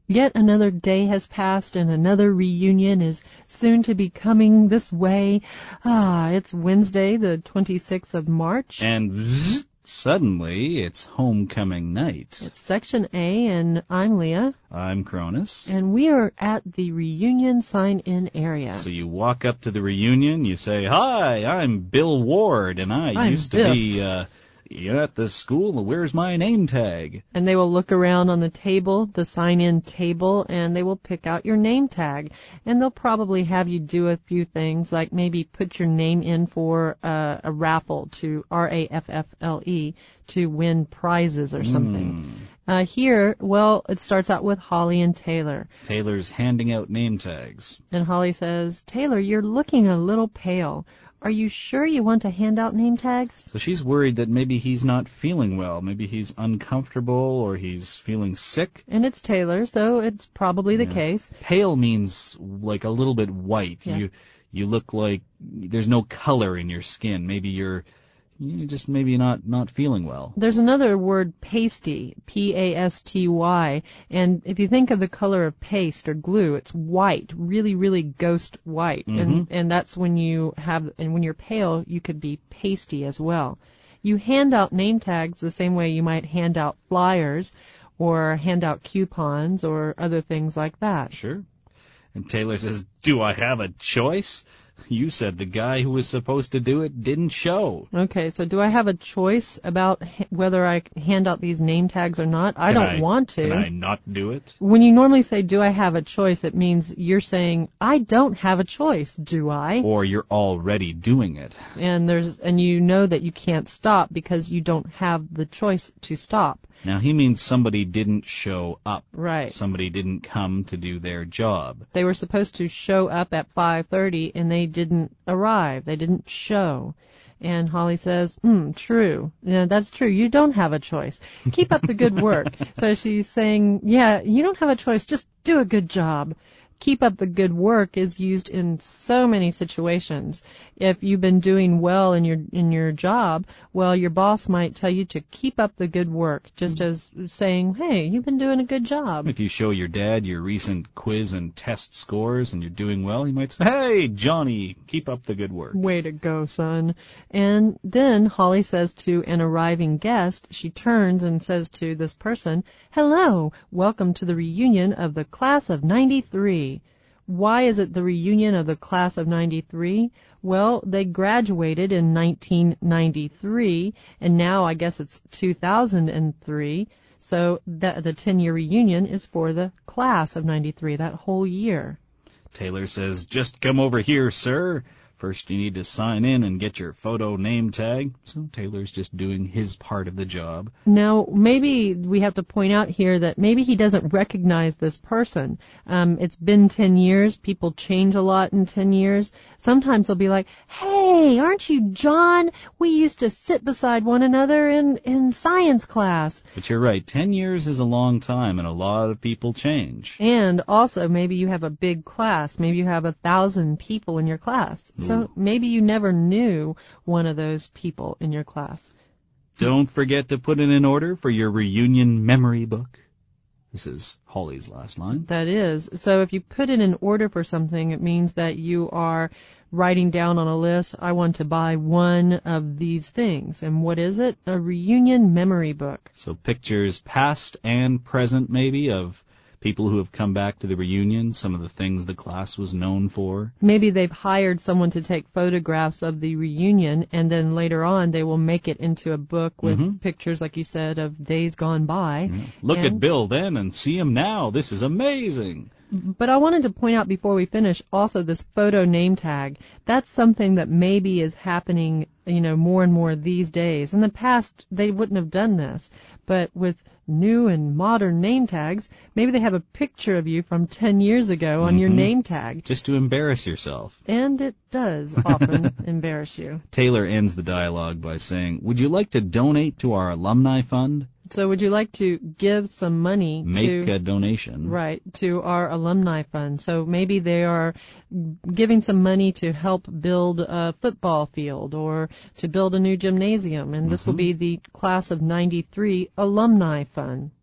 Yet another day has passed and another reunion is soon to be coming this way. It's Wednesday, the 26th of March. And suddenly it's homecoming night. It's Section A, and I'm Leah. I'm Cronus. And we are at the reunion sign-in area. So you walk up to the reunion, you say, "Hi, I'm Bill Ward, and I used to be at the school. Where's my name tag?" And they will look around on the table, the sign-in table, and they will pick out your name tag. And they'll probably have you do a few things, like maybe put your name in for a raffle, to RAFFLE, to win prizes or something. Here, it starts out with Holly and Taylor. Taylor's handing out name tags. And Holly says, "Taylor, you're looking a little pale. Are you sure you want to hand out name tags?" So she's worried that maybe he's not feeling well. Maybe he's uncomfortable or he's feeling sick. And it's Taylor, so it's probably the case. Pale means like a little bit white. Yeah. You look like there's no color in your skin. Maybe you're just maybe not feeling well. There's another word, pasty, Pasty, and if you think of the color of paste or glue, it's white, really, really ghost white, and that's when when you're pale, you could be pasty as well. You hand out name tags the same way you might hand out flyers or hand out coupons or other things like that. Sure. And Taylor says, "Do I have a choice? You said the guy who was supposed to do it didn't show." Okay, so do I have a choice about whether I hand out these name tags or not? I don't want to. Can I not do it? When you normally say, "Do I have a choice?" it means you're saying, "I don't have a choice, do I?" Or you're already doing it. And you know that you can't stop because you don't have the choice to stop. Now, he means somebody didn't show up. Right. Somebody didn't come to do their job. They were supposed to show up at 5:30, and they didn't arrive. They didn't show. And Holly says, "True. Yeah, that's true. You don't have a choice. Keep up the good work." So she's saying, yeah, you don't have a choice. Just do a good job. Keep up the good work is used in so many situations. If you've been doing well in your job, your boss might tell you to keep up the good work, just as saying, "Hey, you've been doing a good job." If you show your dad your recent quiz and test scores and you're doing well, he might say, "Hey, Johnny, keep up the good work." Way to go, son. And then Holly says to an arriving guest, she turns and says to this person, "Hello, welcome to the reunion of the class of 93. Why is it the reunion of the class of 93? Well, they graduated in 1993, and now I guess it's 2003, so the 10-year reunion is for the class of 93, that whole year. Taylor says, "Just come over here, sir. First you need to sign in and get your photo name tag." So Taylor's just doing his part of the job. Now, maybe we have to point out here that maybe he doesn't recognize this person. It's been 10 years. People change a lot in 10 years. Sometimes they'll be like, "Hey, aren't you John? We used to sit beside one another in science class." But you're right, 10 years is a long time, and a lot of people change. And also, maybe you have a big class. Maybe you have 1,000 people in your class. So maybe you never knew one of those people in your class. Don't forget to put in an order for your reunion memory book. This is Holly's last line. That is. So if you put in an order for something, it means that you are writing down on a list, "I want to buy one of these things." And what is it? A reunion memory book. So pictures past and present, maybe, of people who have come back to the reunion, some of the things the class was known for. Maybe they've hired someone to take photographs of the reunion, and then later on they will make it into a book with pictures, like you said, of days gone by. Look at Bill then and see him now. This is amazing. But I wanted to point out before we finish also this photo name tag. That's something that maybe is happening, more and more these days. In the past, they wouldn't have done this. But with new and modern name tags, maybe they have a picture of you from 10 years ago on your name tag. Just to embarrass yourself. And it does often embarrass you. Taylor ends the dialogue by saying, "Would you like to donate to our alumni fund?" So would you like to give some money Make a donation. Right, to our alumni fund. So maybe they are giving some money to help build a football field or to build a new gymnasium. And this will be the class of 93 alumni fund.